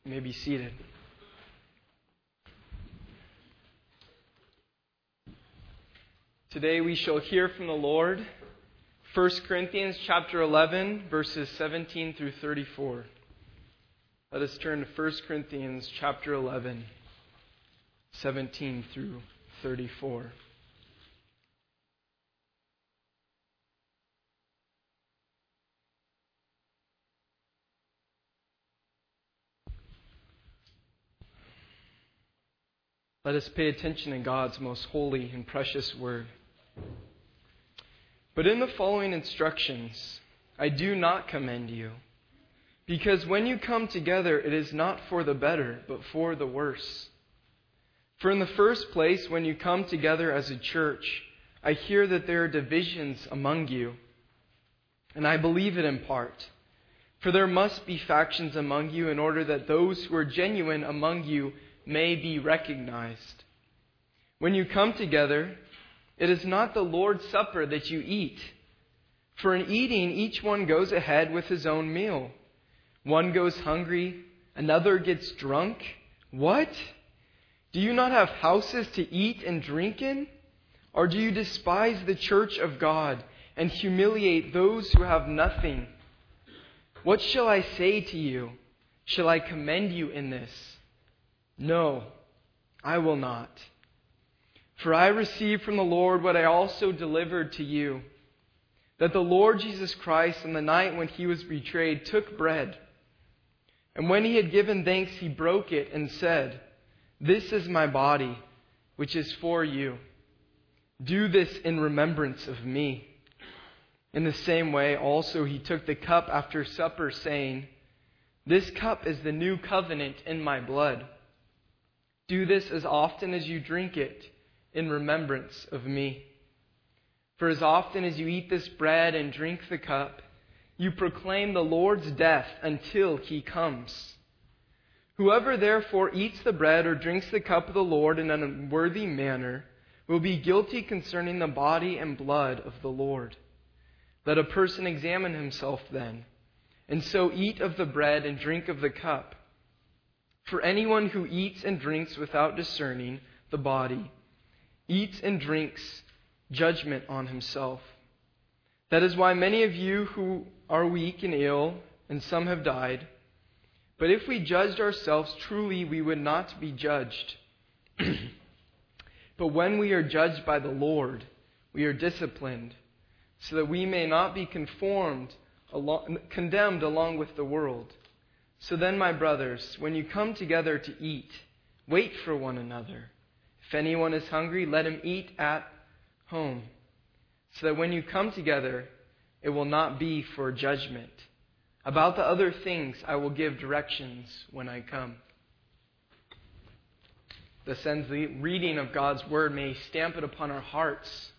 You may be seated. Today we shall hear from the Lord, 1 Corinthians chapter 11, verses 17 through 34. Let us turn to 1 Corinthians chapter 11, 17 through 34. Let us pay attention to God's most holy and precious word. But in the following instructions, I do not commend you, because when you come together, it is not for the better, but for the worse. For in the first place, when you come together as a church, I hear that there are divisions among you, and I believe it in part. For there must be factions among you in order that those who are genuine among you may be recognized. When you come together, it is not the Lord's Supper that you eat. For in eating, each one goes ahead with his own meal. One goes hungry, another gets drunk. What? Do you not have houses to eat and drink in? Or do you despise the church of God and humiliate those who have nothing? What shall I say to you? Shall I commend you in this? No, I will not. For I received from the Lord what I also delivered to you, that the Lord Jesus Christ, on the night when he was betrayed, took bread. And when he had given thanks, he broke it and said, "This is my body, which is for you. Do this in remembrance of me." In the same way, also he took the cup after supper, saying, "This cup is the new covenant in my blood. Do this as often as you drink it in remembrance of me. For as often as you eat this bread and drink the cup, you proclaim the Lord's death until he comes. Whoever therefore eats the bread or drinks the cup of the Lord in an unworthy manner will be guilty concerning the body and blood of the Lord. Let a person examine himself then, and so eat of the bread and drink of the cup. For anyone who eats and drinks without discerning the body eats and drinks judgment on himself. That is why many of you who are weak and ill, and some have died. But if we judged ourselves truly, we would not be judged. But when we are judged by the Lord, we are disciplined, so that we may not be condemned along with the world. So then, my brothers, when you come together to eat, wait for one another. If anyone is hungry, let him eat at home, so that when you come together, it will not be for judgment. About the other things, I will give directions when I come." Thus ends the reading of God's word. May He stamp it upon our hearts.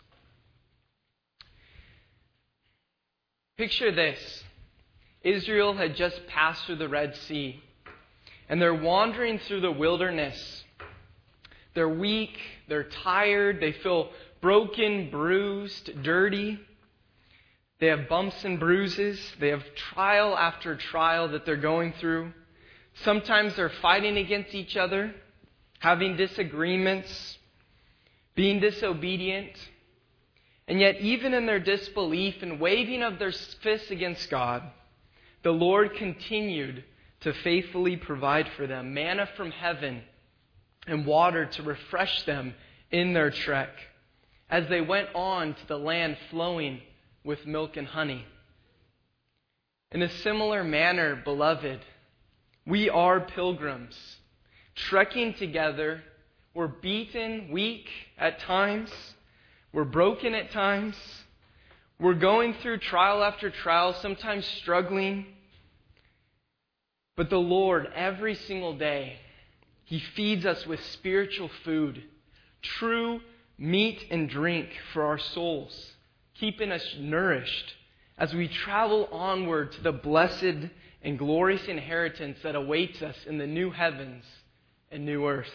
Picture this. Israel had just passed through the Red Sea, and they're wandering through the wilderness. They're weak, they're tired, they feel broken, bruised, dirty. They have bumps and bruises. They have trial after trial that they're going through. Sometimes they're fighting against each other, having disagreements, being disobedient. And yet, even in their disbelief and waving of their fists against God, the Lord continued to faithfully provide for them manna from heaven and water to refresh them in their trek as they went on to the land flowing with milk and honey. In a similar manner, beloved, we are pilgrims, trekking together. We're beaten, weak at times. We're broken at times. We're going through trial after trial, sometimes struggling. But the Lord, every single day, He feeds us with spiritual food, true meat and drink for our souls, keeping us nourished as we travel onward to the blessed and glorious inheritance that awaits us in the new heavens and new earth.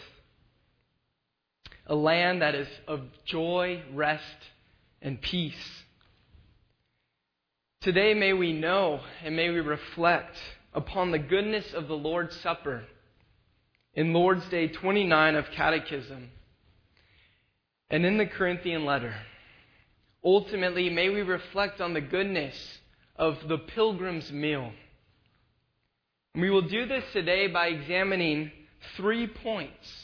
A land that is of joy, rest, and peace. Today may we know and may we reflect upon the goodness of the Lord's Supper in Lord's Day 29 of Catechism, and in the Corinthian letter. Ultimately, may we reflect on the goodness of the pilgrim's meal. We will do this today by examining 3 points.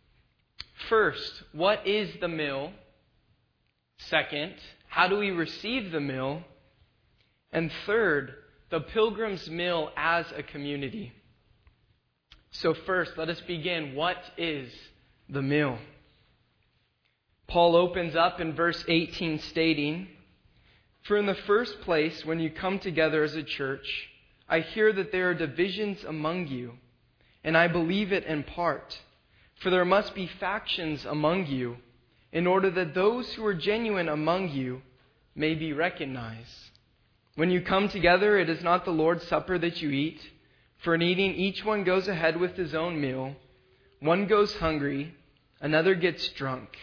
First, what is the meal? Second, how do we receive the meal? And third, the pilgrim's meal as a community. So first, let us begin. What is the meal? Paul opens up in verse 18 stating, "For in the first place, when you come together as a church, I hear that there are divisions among you, and I believe it in part. For there must be factions among you, in order that those who are genuine among you may be recognized. When you come together, it is not the Lord's Supper that you eat. For in eating, each one goes ahead with his own meal. One goes hungry, another gets drunk."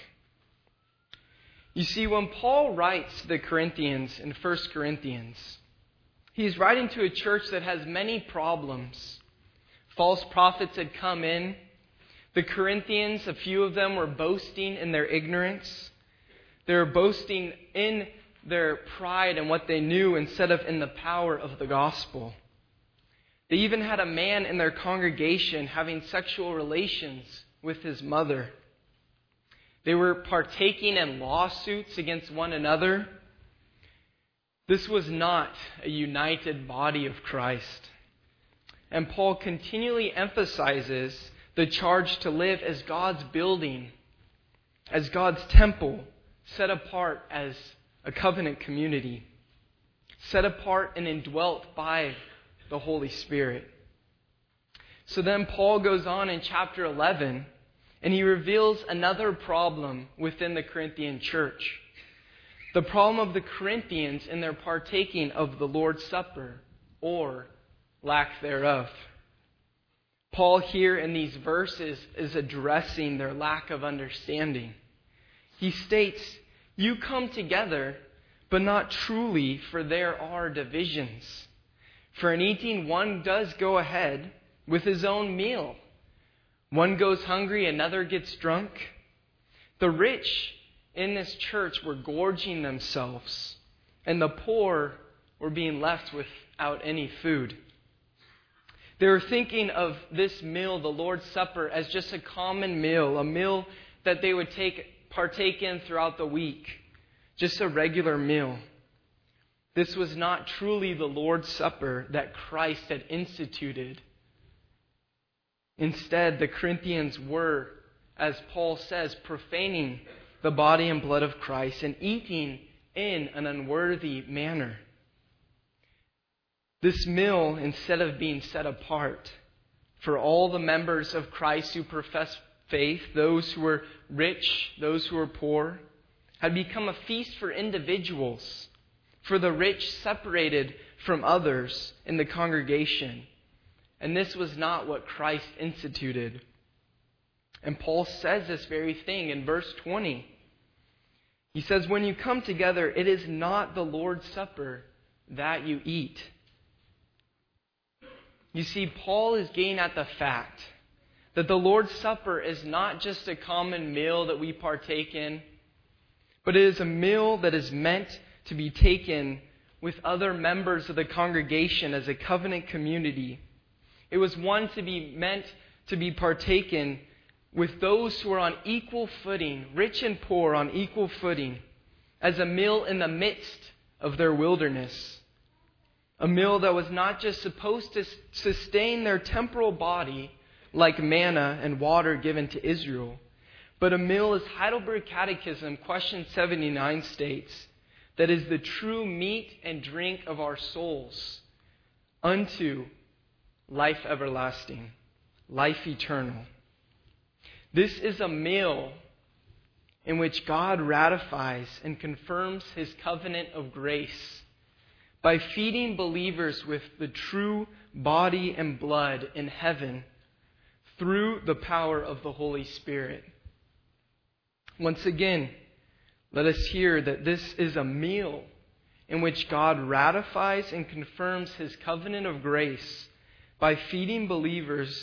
You see, when Paul writes to the Corinthians in 1 Corinthians, he's writing to a church that has many problems. False prophets had come in. The Corinthians, a few of them, were boasting in their ignorance. They were boasting in their pride and what they knew instead of in the power of the gospel. They even had a man in their congregation having sexual relations with his mother. They were partaking in lawsuits against one another. This was not a united body of Christ. And Paul continually emphasizes the charge to live as God's building, as God's temple, set apart as a covenant community, set apart and indwelt by the Holy Spirit. So then Paul goes on in chapter 11, and he reveals another problem within the Corinthian church. The problem of the Corinthians in their partaking of the Lord's Supper, or lack thereof. Paul here in these verses is addressing their lack of understanding. He states, "You come together, but not truly, for there are divisions. For in eating, one does go ahead with his own meal. One goes hungry, another gets drunk." The rich in this church were gorging themselves, and the poor were being left without any food. They were thinking of this meal, the Lord's Supper, as just a common meal, a meal that they would partake in throughout the week, just a regular meal. This was not truly the Lord's Supper that Christ had instituted. Instead, the Corinthians were, as Paul says, profaning the body and blood of Christ and eating in an unworthy manner. This meal, instead of being set apart for all the members of Christ who profess faith, those who were rich, those who were poor, had become a feast for individuals, for the rich separated from others in the congregation. And this was not what Christ instituted. And Paul says this very thing in verse 20. He says, "When you come together, it is not the Lord's Supper that you eat." You see, Paul is getting at the fact that the Lord's Supper is not just a common meal that we partake in, but it is a meal that is meant to be taken with other members of the congregation as a covenant community. It was one to be meant to be partaken with those who are on equal footing, rich and poor on equal footing, as a meal in the midst of their wilderness. A meal that was not just supposed to sustain their temporal body like manna and water given to Israel, but a meal, as Heidelberg Catechism, question 79 states, that is the true meat and drink of our souls unto life everlasting, life eternal. This is a meal in which God ratifies and confirms His covenant of grace by feeding believers with the true body and blood in heaven through the power of the Holy Spirit. Once again, let us hear that this is a meal in which God ratifies and confirms His covenant of grace by feeding believers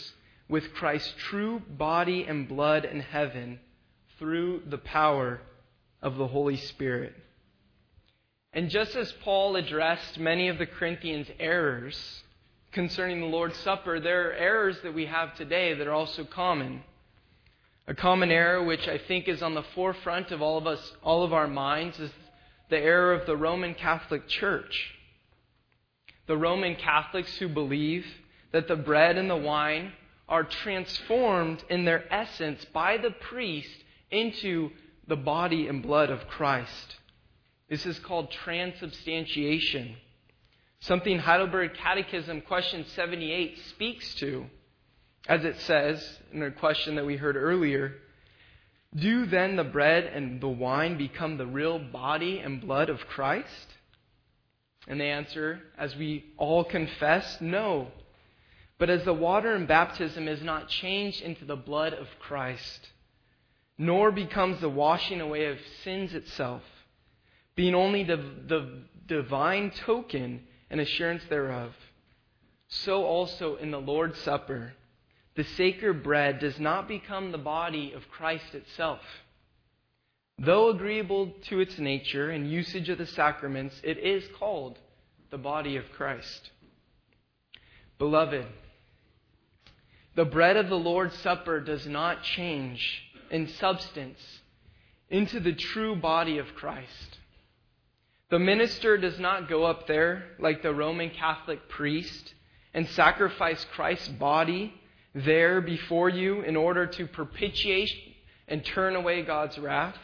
with Christ's true body and blood in heaven through the power of the Holy Spirit. And just as Paul addressed many of the Corinthians' errors concerning the Lord's Supper, there are errors that we have today that are also common. A common error which I think is on the forefront of all of our minds is the error of the Roman Catholic Church. The Roman Catholics who believe that the bread and the wine are transformed in their essence by the priest into the body and blood of Christ. This is called transubstantiation, something Heidelberg Catechism question 78 speaks to, as it says in a question that we heard earlier. Do then the bread and the wine become the real body and blood of Christ? And the answer, as we all confess, no. But as the water in baptism is not changed into the blood of Christ, nor becomes the washing away of sins itself, being only the divine token and assurance thereof, so also in the Lord's Supper, the sacred bread does not become the body of Christ itself. Though agreeable to its nature and usage of the sacraments, it is called the body of Christ. Beloved, the bread of the Lord's Supper does not change in substance into the true body of Christ. The minister does not go up there like the Roman Catholic priest and sacrifice Christ's body there before you in order to propitiate and turn away God's wrath.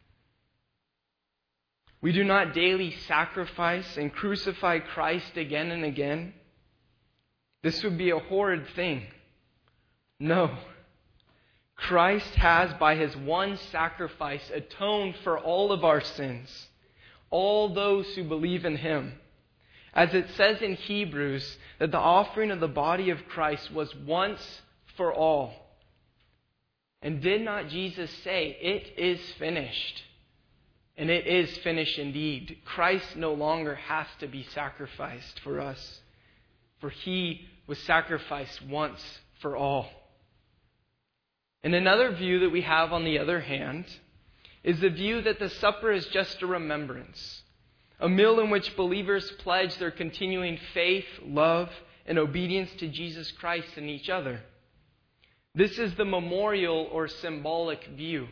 We do not daily sacrifice and crucify Christ again and again. This would be a horrid thing. No. Christ has, by his one sacrifice, atoned for all of our sins, all those who believe in him. As it says in Hebrews, that the offering of the body of Christ was once for all. And did not Jesus say, "It is finished"? And it is finished indeed. Christ no longer has to be sacrificed for us, for he was sacrificed once for all. And another view that we have, on the other hand, is the view that the supper is just a remembrance, a meal in which believers pledge their continuing faith, love, and obedience to Jesus Christ and each other. This is the memorial or symbolic view.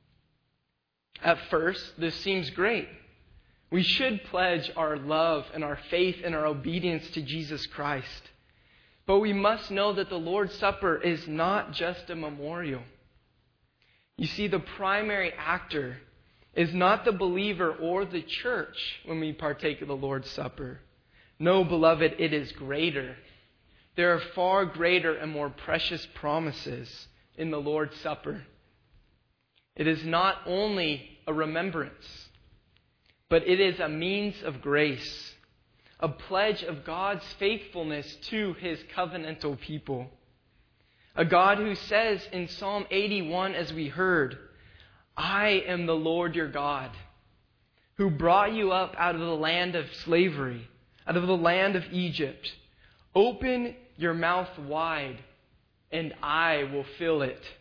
At first, this seems great. We should pledge our love and our faith and our obedience to Jesus Christ. But we must know that the Lord's Supper is not just a memorial. You see, the primary actor is not the believer or the church when we partake of the Lord's Supper. No, beloved, it is greater. There are far greater and more precious promises in the Lord's Supper. It is not only a remembrance, but it is a means of grace, a pledge of God's faithfulness to his covenantal people. A God who says in Psalm 81, as we heard, "I am the Lord your God, who brought you up out of the land of slavery, out of the land of Egypt. Open your mouth wide, and I will fill it."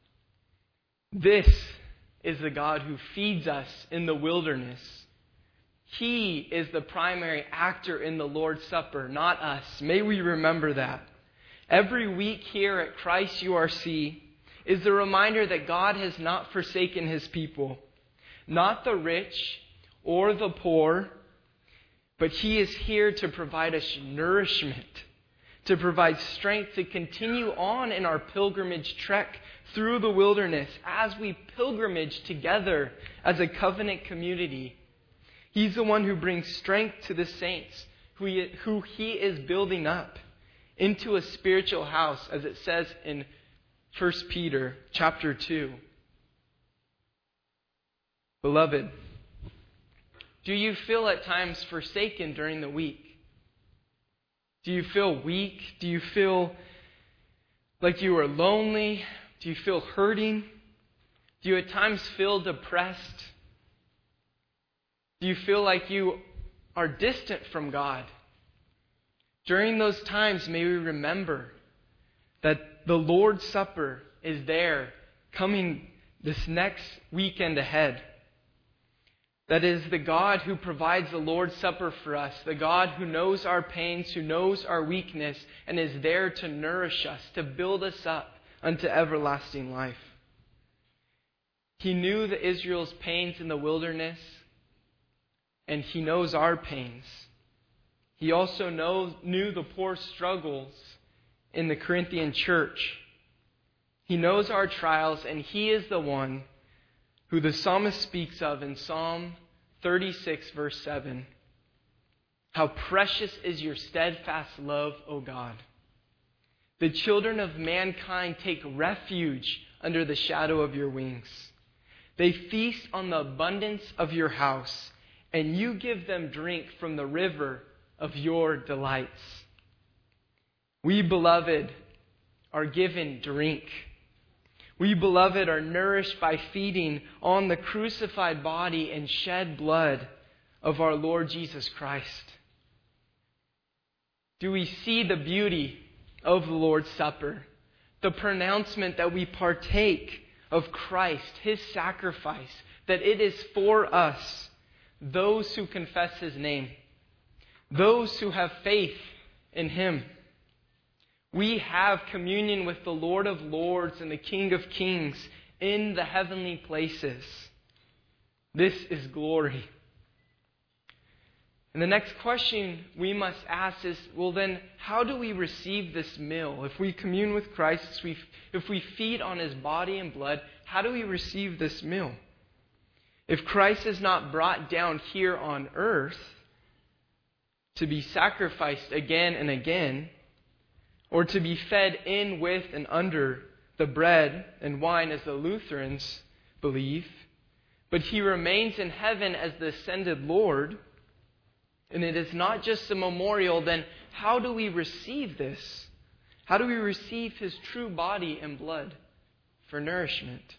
This is the God who feeds us in the wilderness. He is the primary actor in the Lord's Supper, not us. May we remember that. Every week here at Christ URC is the reminder that God has not forsaken his people, not the rich or the poor, but he is here to provide us nourishment, to provide strength to continue on in our pilgrimage trek through the wilderness as we pilgrimage together as a covenant community. He's the one who brings strength to the saints, who he is building up into a spiritual house, as it says in 1 Peter chapter 2. Beloved, do you feel at times forsaken during the week? Do you feel weak? Do you feel like you are lonely? Do you feel hurting? Do you at times feel depressed? Do you feel like you are distant from God? During those times, may we remember that the Lord's Supper is there coming this next weekend ahead. That is the God who provides the Lord's Supper for us, the God who knows our pains, who knows our weakness, and is there to nourish us, to build us up unto everlasting life. He knew the Israel's pains in the wilderness, and He knows our pains. He also knew the poor struggles in the Corinthian church. He knows our trials, and He is the one who the psalmist speaks of in Psalm 36, verse 7. How precious is your steadfast love, O God. The children of mankind take refuge under the shadow of your wings. They feast on the abundance of your house, and you give them drink from the river of your delights. We, beloved, are given drink. We, beloved, are nourished by feeding on the crucified body and shed blood of our Lord Jesus Christ. Do we see the beauty of the Lord's Supper? The pronouncement that we partake of Christ, His sacrifice, that it is for us, those who confess His name, those who have faith in Him. We have communion with the Lord of Lords and the King of Kings in the heavenly places. This is glory. And the next question we must ask is, well then, how do we receive this meal? If we commune with Christ, if we feed on His body and blood, how do we receive this meal? If Christ is not brought down here on earth to be sacrificed again and again, or to be fed in with and under the bread and wine as the Lutherans believe, but He remains in heaven as the ascended Lord, and it is not just a memorial, then how do we receive this? How do we receive His true body and blood for nourishment?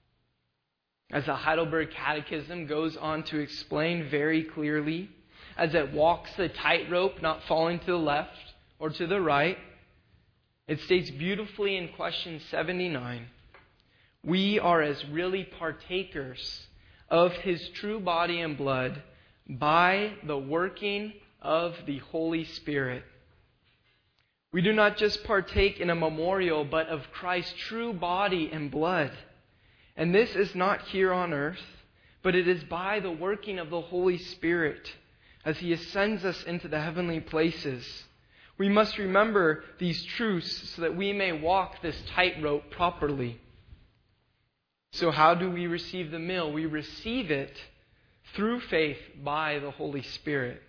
As the Heidelberg Catechism goes on to explain very clearly, as it walks the tightrope, not falling to the left or to the right, it states beautifully in question 79, we are as really partakers of His true body and blood by the working of the Holy Spirit. We do not just partake in a memorial, but of Christ's true body and blood. And this is not here on earth, but it is by the working of the Holy Spirit as He ascends us into the heavenly places. We must remember these truths so that we may walk this tightrope properly. So how do we receive the meal? We receive it through faith by the Holy Spirit.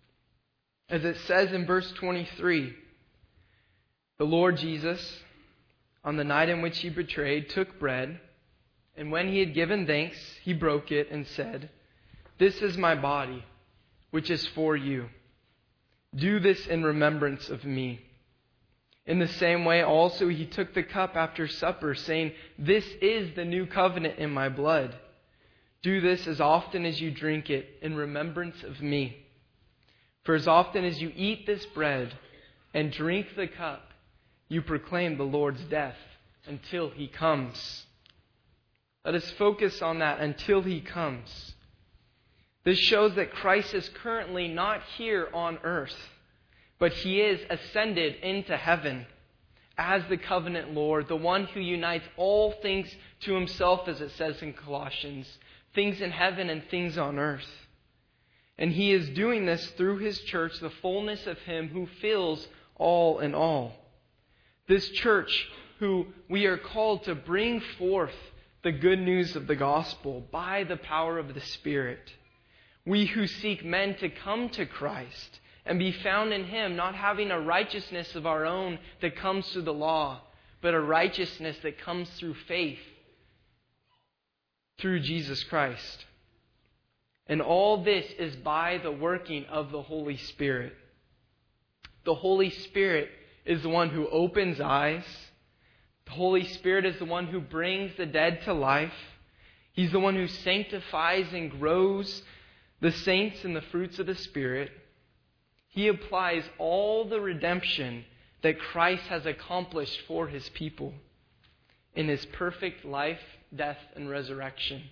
As it says in verse 23, the Lord Jesus, on the night in which He betrayed, took bread, and when He had given thanks, He broke it and said, "This is my body, which is for you. Do this in remembrance of me." In the same way also He took the cup after supper, saying, "This is the new covenant in my blood. Do this as often as you drink it in remembrance of me. For as often as you eat this bread and drink the cup, you proclaim the Lord's death until He comes." Let us focus on that, until He comes. This shows that Christ is currently not here on earth, but He is ascended into heaven as the covenant Lord, the one who unites all things to Himself, as it says in Colossians, things in heaven and things on earth. And He is doing this through His church, the fullness of Him who fills all in all. This church who we are called to bring forth the good news of the gospel by the power of the Spirit. We who seek men to come to Christ and be found in Him, not having a righteousness of our own that comes through the law, but a righteousness that comes through faith, through Jesus Christ. And all this is by the working of the Holy Spirit. The Holy Spirit is the one who opens eyes. The Holy Spirit is the one who brings the dead to life. He's the one who sanctifies and grows the saints in the fruits of the Spirit. He applies all the redemption that Christ has accomplished for his people in his perfect life, death, and resurrection.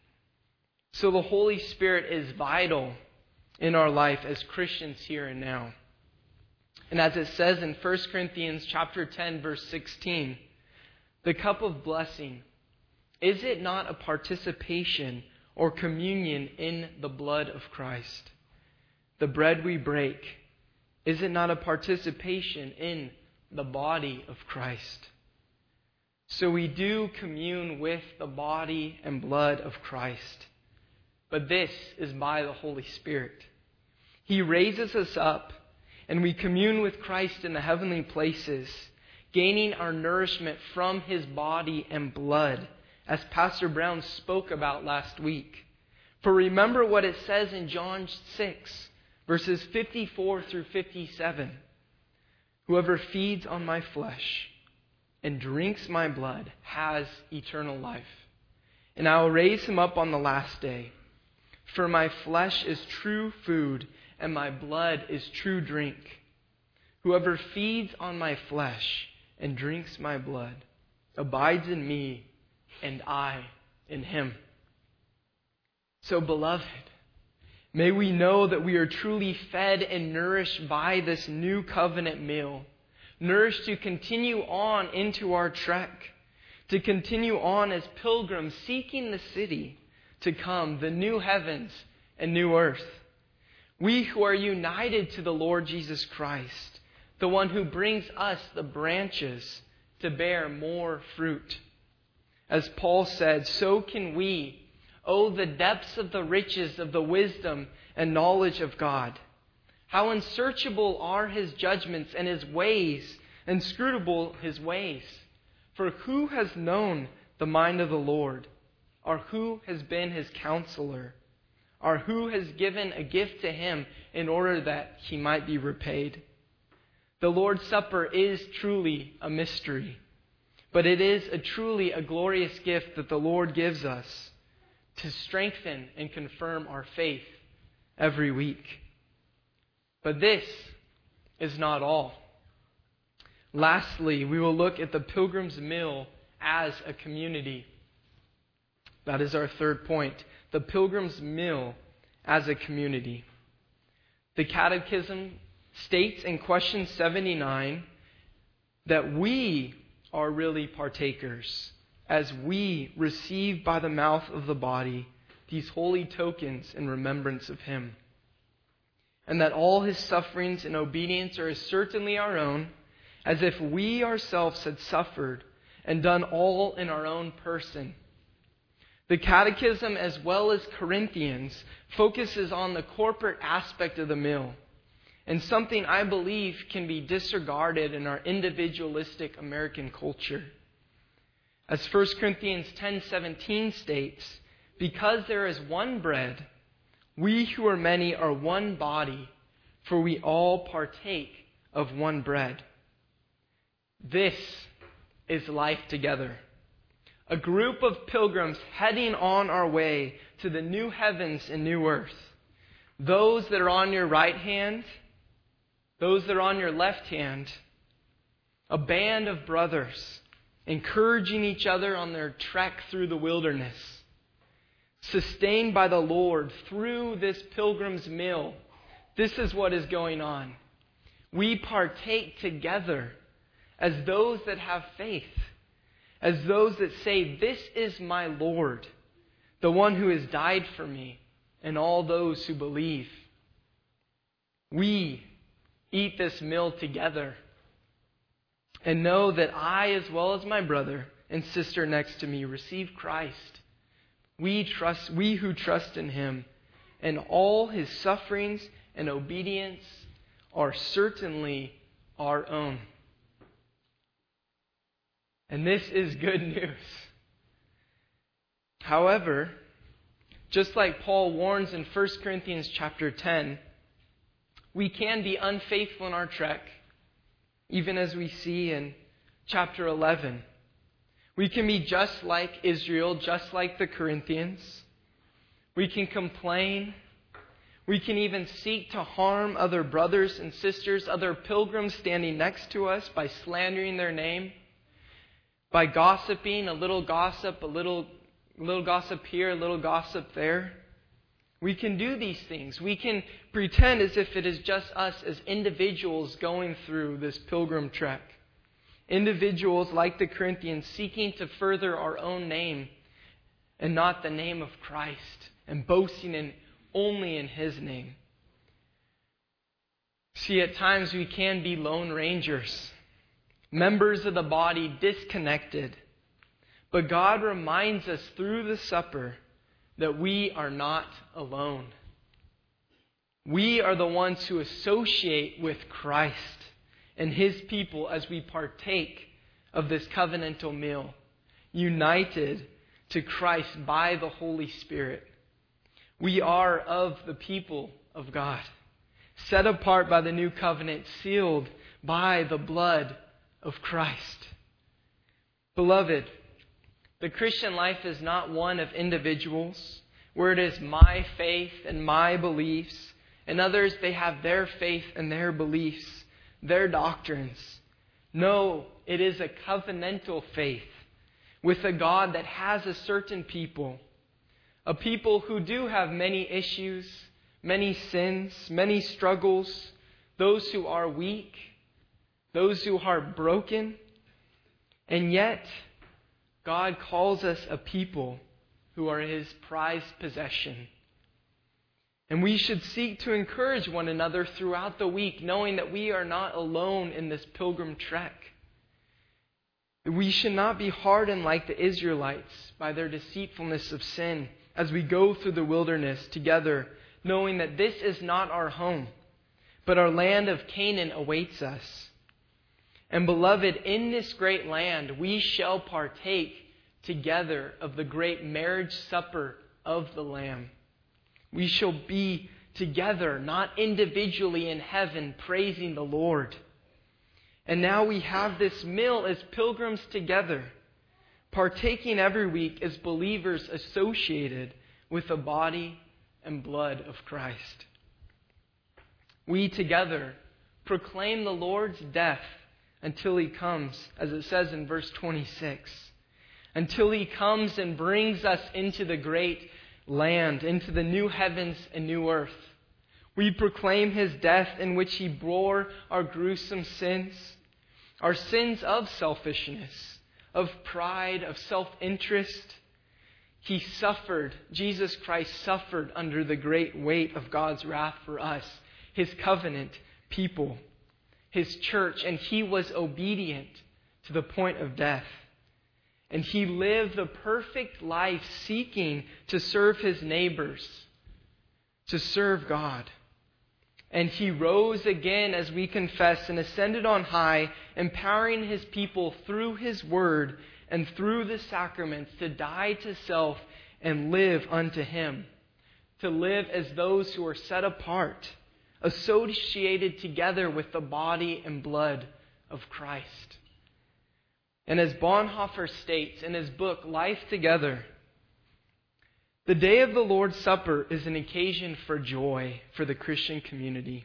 So the Holy Spirit is vital in our life as Christians here and now. And as it says in 1 Corinthians chapter 10, verse 16, the cup of blessing, is it not a participation or communion in the blood of Christ? The bread we break, is it not a participation in the body of Christ? So we do commune with the body and blood of Christ. But this is by the Holy Spirit. He raises us up, and we commune with Christ in the heavenly places, gaining our nourishment from his body and blood, as Pastor Brown spoke about last week. For remember what it says in John 6, verses 54 through 57. Whoever feeds on my flesh and drinks my blood has eternal life, and I will raise him up on the last day. For my flesh is true food, and my blood is true drink. Whoever feeds on my flesh and drinks my blood abides in me, and I in him. So, beloved, may we know that we are truly fed and nourished by this new covenant meal, nourished to continue on into our trek, to continue on as pilgrims seeking the city to come, the new heavens and new earth. We who are united to the Lord Jesus Christ, the one who brings us the branches to bear more fruit. As Paul said, so can we. Oh, the depths of the riches of the wisdom and knowledge of God. How unsearchable are his judgments and his ways, inscrutable his ways. For who has known the mind of the Lord? Or who has been his counselor? Or who has given a gift to him in order that he might be repaid? The Lord's Supper is truly a mystery, but it is truly a glorious gift that the Lord gives us to strengthen and confirm our faith every week. But this is not all. Lastly, we will look at the pilgrim's meal as a community. That is our third point. The pilgrim's meal as a community. The Catechism states in question 79 that we are really partakers as we receive by the mouth of the body these holy tokens in remembrance of him. And that all his sufferings and obedience are as certainly our own as if we ourselves had suffered and done all in our own person. The Catechism, as well as Corinthians, focuses on the corporate aspect of the meal, and something I believe can be disregarded in our individualistic American culture. As 1 Corinthians 10:17 states, because there is one bread, we who are many are one body, for we all partake of one bread. This is life together. A group of pilgrims heading on our way to the new heavens and new earth. Those that are on your right hand, those that are on your left hand. A band of brothers encouraging each other on their trek through the wilderness. Sustained by the Lord through this pilgrim's meal. This is what is going on. We partake together as those that have faith. As those that say, this is my Lord, the one who has died for me, and all those who believe. We eat this meal together and know that I, as well as my brother and sister next to me, receive Christ. We who trust in him, and all his sufferings and obedience are certainly our own. And this is good news. However, just like Paul warns in 1 Corinthians chapter 10, we can be unfaithful in our trek, even as we see in chapter 11. We can be just like Israel, just like the Corinthians. We can complain. We can even seek to harm other brothers and sisters, other pilgrims standing next to us by slandering their name, by gossiping, a little gossip here, a little gossip there. We can do these things. We can pretend as if it is just us as individuals going through this pilgrim trek. Individuals like the Corinthians seeking to further our own name and not the name of Christ, and boasting only in His name. See, at times we can be lone rangers, members of the body disconnected. But God reminds us through the supper that we are not alone. We are the ones who associate with Christ and His people as we partake of this covenantal meal, united to Christ by the Holy Spirit. We are of the people of God, set apart by the new covenant, sealed by the blood of Christ. Beloved, the Christian life is not one of individuals, where it is my faith and my beliefs, and others, they have their faith and their beliefs, their doctrines. No, it is a covenantal faith with a God that has a certain people. A people who do have many issues, many sins, many struggles, those who are weak, those who are broken, and yet God calls us a people who are His prized possession. And we should seek to encourage one another throughout the week, knowing that we are not alone in this pilgrim trek. We should not be hardened like the Israelites by their deceitfulness of sin as we go through the wilderness together, knowing that this is not our home, but our land of Canaan awaits us. And beloved, in this great land, we shall partake together of the great marriage supper of the Lamb. We shall be together, not individually in heaven, praising the Lord. And now we have this meal as pilgrims together, partaking every week as believers associated with the body and blood of Christ. We together proclaim the Lord's death until He comes, as it says in verse 26. Until He comes and brings us into the great land, into the new heavens and new earth. We proclaim His death in which He bore our gruesome sins, our sins of selfishness, of pride, of self-interest. He suffered, Jesus Christ suffered under the great weight of God's wrath for us, His covenant people, His church, and He was obedient to the point of death. And He lived the perfect life seeking to serve His neighbors, to serve God. And He rose again, as we confess, and ascended on high, empowering His people through His word and through the sacraments to die to self and live unto Him. To live as those who are set apart, associated together with the body and blood of Christ. And as Bonhoeffer states in his book, Life Together, the day of the Lord's Supper is an occasion for joy for the Christian community.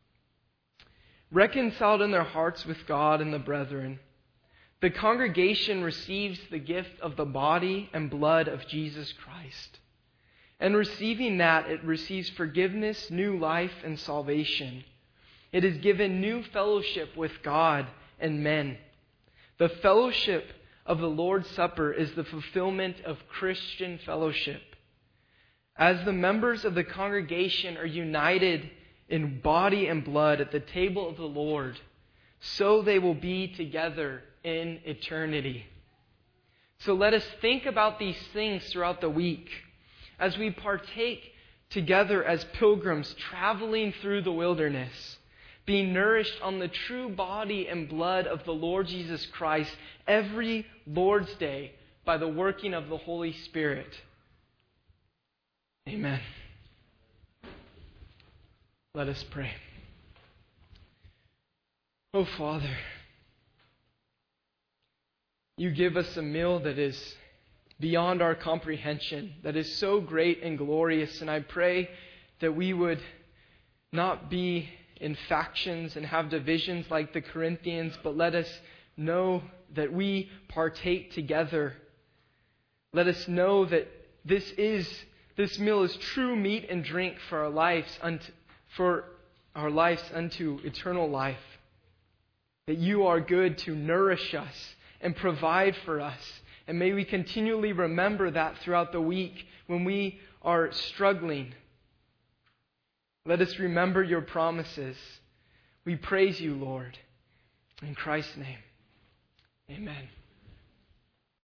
Reconciled in their hearts with God and the brethren, the congregation receives the gift of the body and blood of Jesus Christ. And receiving that, it receives forgiveness, new life, and salvation. It is given new fellowship with God and men. The fellowship of the Lord's Supper is the fulfillment of Christian fellowship. As the members of the congregation are united in body and blood at the table of the Lord, so they will be together in eternity. So let us think about these things throughout the week as we partake together as pilgrims traveling through the wilderness, being nourished on the true body and blood of the Lord Jesus Christ every Lord's Day by the working of the Holy Spirit. Amen. Let us pray. Oh, Father, You give us a meal that is beyond our comprehension, that is so great and glorious. And I pray that we would not be in factions and have divisions like the Corinthians, but let us know that we partake together. Let us know that this meal is true meat and drink for our lives unto eternal life. That you are good to nourish us and provide for us. And may we continually remember that throughout the week when we are struggling. Let us remember your promises. We praise you, Lord. In Christ's name, amen.